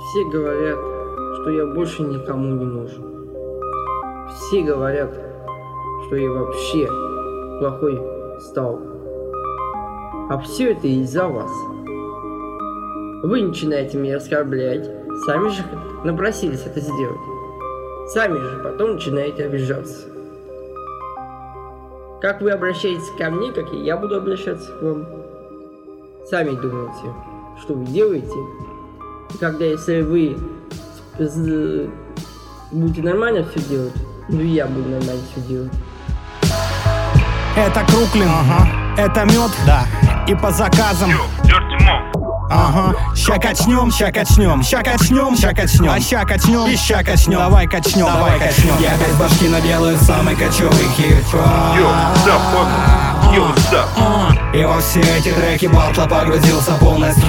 Все говорят, что я больше никому не нужен. Все говорят, что я вообще плохой стал. А все это из-за вас. Вы начинаете меня оскорблять, сами же напросились это сделать. Сами же потом начинаете обижаться. Как вы обращаетесь ко мне, как и я буду обращаться к вам. Сами думаете, что вы делаете. И когда, если вы будете нормально все делать, ну и я буду нормально все делать. Это Круклин, это мед, да, и по заказам. Ага, ща качнем, ща качнем, ща качнем, ща качнем, а ща качнем, и ща качнем. Давай качнем, давай качнем. Я без башки наделаю самый кочевый хип-хоп. И во все эти треки батла погрузился полностью.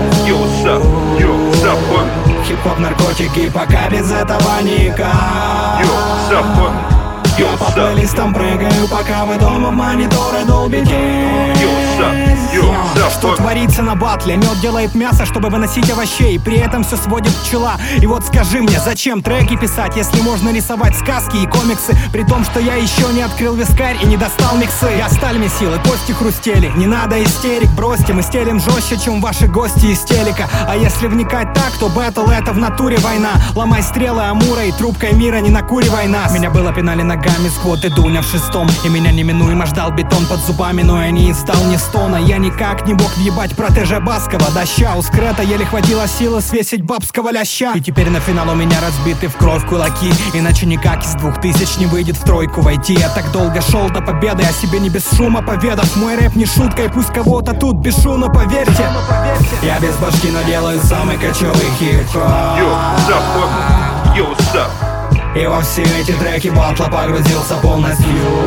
Хип-хоп, наркотики, пока без этого никак. Я по плейлистам прыгаю, пока вы дома в мониторы долбите. Что творится на батле? Мед делает мясо, чтобы выносить овощей, при этом все сводит пчела. И вот скажи мне, зачем треки писать, если можно рисовать сказки и комиксы? При том, что я еще не открыл вискарь и не достал миксы. Я сталь месил и кости хрустели. Не надо истерик, бросьте, мы стелим жестче, чем ваши гости из телека. А если вникать так, то бэтл это в натуре война. Ломай стрелы Амура и трубкой мира не накуривай нас. Меня было пинали ногами сквот и Дуня в шестом, и меня неминуемо ждал бетон под зубами, но я не издал ни стона. Я никак не мог въебать протеже Баскова доща. У скрета еле хватило силы свесить бабского ляща. И теперь на финал у меня разбиты в кровь кулаки, иначе никак из 2000 не выйдет в тройку войти. Я так долго шел до победы, о себе не без шума поведав. Мой рэп не шутка, и пусть кого-то тут бешу, но поверьте, я без башки наделаю самый кочевый хип-хоп. И во все эти треки батла погрузился полностью.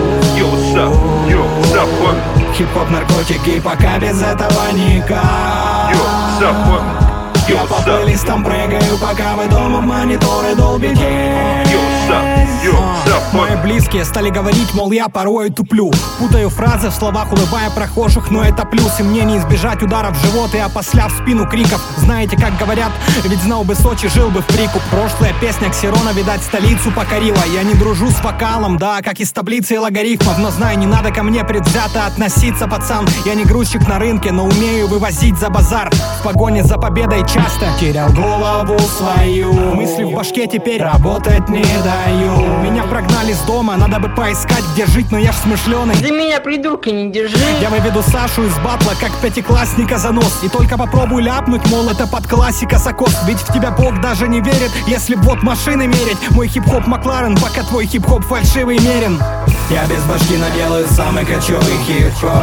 Хип-хоп, наркотики, пока без этого никак. Я по плейлистам прыгаю, пока вы дома в мониторы долбите. Мои близкие стали говорить, мол, я порой туплю. Путаю фразы в словах, улыбая прохожих, но это плюс. И мне не избежать ударов в живот и опосля в спину криков. Знаете, как говорят, ведь знал бы Сочи, жил бы в прикуп. Прошлая песня Ксерона, видать, столицу покорила. Я не дружу с вокалом, да, как из таблицы и логарифмов. Но знай, не надо ко мне предвзято относиться, пацан. Я не грузчик на рынке, но умею вывозить за базар. В погоне за победой часто терял голову свою. Мысли в башке теперь работать не даю. Меня прогнали с дома, надо бы поискать, где жить, но я ж смышленый. Ты меня, придурка, не держи. Я выведу Сашу из батла, как пятиклассника за нос. И только попробуй ляпнуть, мол, это под классика сокос. Ведь в тебя Бог даже не верит, если б вот машины мерить. Мой хип-хоп Макларен, пока твой хип-хоп фальшивый мерен. Я без башки наделаю самый кочевый хип-хоп.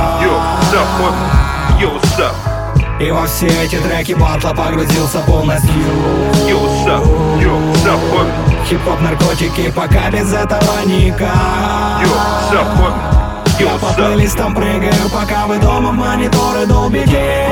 И во все эти треки батла погрузился полностью. Хип-хоп, наркотики, пока без этого никак. Я по плейлистам прыгаю, пока вы дома в мониторы долбите.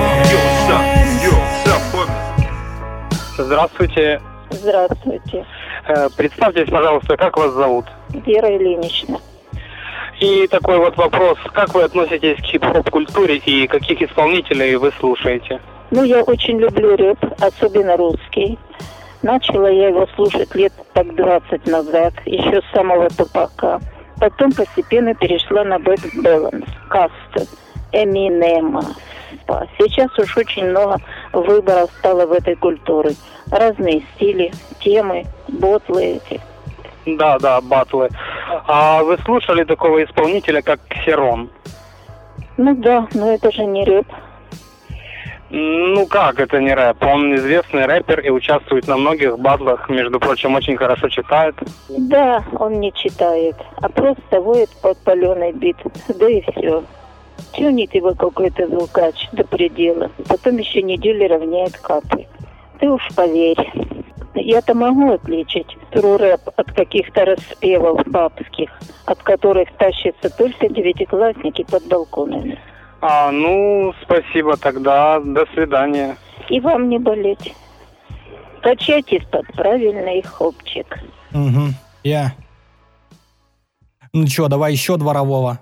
Здравствуйте. Здравствуйте. Представьтесь, пожалуйста, как вас зовут? Вера Ильинична. И такой вот вопрос. Как вы относитесь к хип-хоп-культуре и каких исполнителей вы слушаете? Ну, я очень люблю рэп, особенно русский. Начала я его слушать лет так 20 назад, еще с самого Тупака. Потом постепенно перешла на Бэк Бэланс, Каста, Эминема. Сейчас уж очень много выборов стало в этой культуре. Разные стили, темы, ботлы эти. Да, батлы. А вы слушали такого исполнителя, как Ксерон? Ну да, но это же не рэп. Ну как это не рэп? Он известный рэпер и участвует на многих батлах, между прочим, очень хорошо читает. Да, он не читает, а просто воет под паленый бит, да и все. Тюнит его какой-то звукач до предела, потом еще неделю равняет капы. Ты уж поверь. Я-то могу отличить тру-рэп от каких-то распевов бабских, от которых тащатся только девятиклассники под балконами. Ну, спасибо тогда, до свидания. И вам не болеть. Качайтесь под правильный хопчик. Я. Ну чё, давай еще дворового.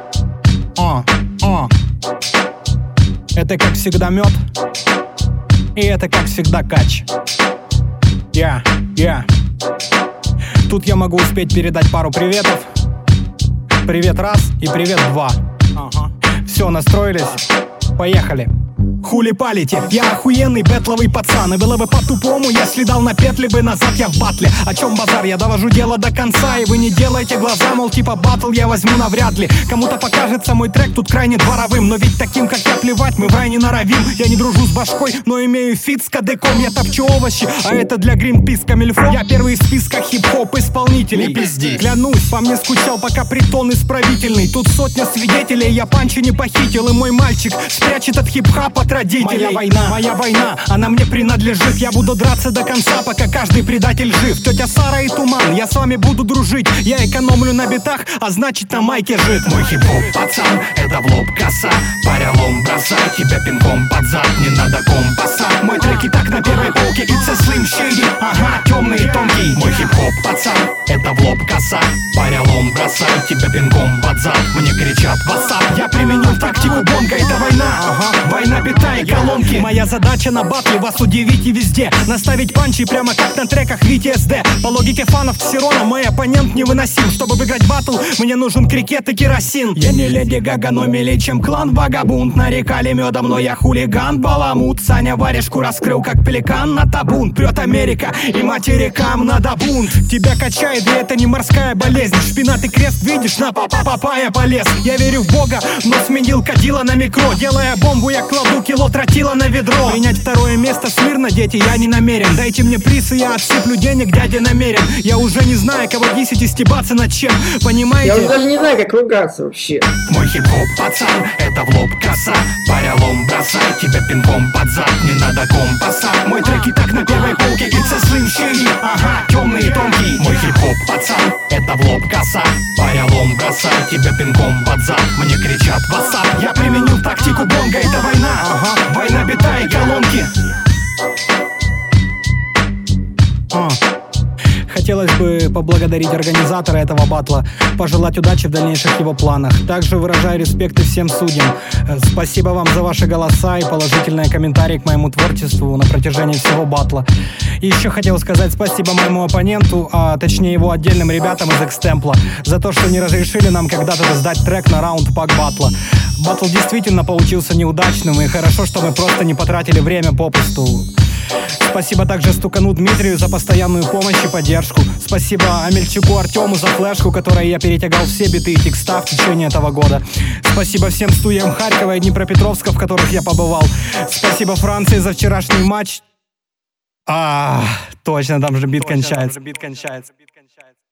Это как всегда мед. и это как всегда кач. Тут я могу успеть передать пару приветов. Привет раз и привет два. Все, настроились? Поехали. Хули палите, я охуенный бэтловый пацан. И было бы по-тупому, если дал на петли бы назад я в батле. О чем базар, я довожу дело до конца. И вы не делайте глаза, мол, типа батл я возьму навряд ли. Кому-то покажется мой трек тут крайне дворовым, но ведь таким, как я, плевать, мы в рай не норовим. Я не дружу с башкой, но имею фит с кадыком. Я топчу овощи, а это для Greenpeace камильфо. Я первый в списках хип-хоп исполнителей. Не пизди. Клянусь, по мне скучал, пока притон исправительный. Тут сотня свидетелей, я панчи не похитил. И мой мальчик спрячет от хип-хапа от родителей. Моя война, она мне принадлежит. Я буду драться до конца, пока каждый предатель жив. Тетя Сара и Туман, я с вами буду дружить. Я экономлю на битах, а значит на майке жит. Мой хип-хоп пацан, это в лоб коса. Парялом бросай тебя пинком под зад. Не надо компаса. Мой трек и так на первой полке. It's a Slim Shady, ага, темный и тонкий. Мой хип-хоп пацан, это в лоб коса. Парялом бросай тебя пинком под зад. Мне кричат вассап. Я применил тактику бонга, это война. Война бита и колонки. Моя задача на батле вас удивить и везде наставить панчи прямо как на треках VTSD. По логике фанов Ксерона мой оппонент невыносим. Чтобы выиграть батл, мне нужен крикет и керосин. Я не Леди Гага, но милее, чем клан Вагабунт. Нарекали медом, но я хулиган баламут. Саня варежку раскрыл, как пеликан на табун. Прет Америка и материкам надо бунт. Тебя качает, и это не морская болезнь. Шпинат и крест видишь, на папа я полез. Я верю в Бога, но сменил кадила на микро. Делая бомбу, я кладу кило тротила на ведро. Принять второе место смирно, дети, я не намерен. Дайте мне приз, и я отсыплю денег, дядя намерен. Я уже не знаю, кого десять и стебаться над чем. Понимаете? Я уже даже не знаю, как ругаться вообще. Мой хип-хоп пацан, это в лоб коса. Парялом бросай тебя пинком под зад. Не надо компаса. Мой трек и так на первой полке. It's a Slim Shady, ага, темный и тонкий. Мой хип-хоп пацан, это в лоб коса. Парялом бросай тебя пинком под зад. Мне кричат вассап. Я применил тактику бонга, это война. Война бита и колонки. Хотелось бы поблагодарить организатора этого батла, пожелать удачи в дальнейших его планах. Также выражаю респект и всем судьям. Спасибо вам за ваши голоса и положительные комментарии к моему творчеству на протяжении всего батла. И еще хотел сказать спасибо моему оппоненту, а точнее его отдельным ребятам из Экстемпла, за то, что не разрешили нам когда-то сдать трек на раунд пак батла. Батл действительно получился неудачным, и хорошо, что мы просто не потратили время попусту. Спасибо также Стукану Дмитрию за постоянную помощь и поддержку. Спасибо Амельчуку Артему за флешку, которой я перетягал все биты и текста в течение этого года. Спасибо всем студиям Харькова и Днепропетровска, в которых я побывал. Спасибо Франции за вчерашний матч. Точно, там же бит кончается.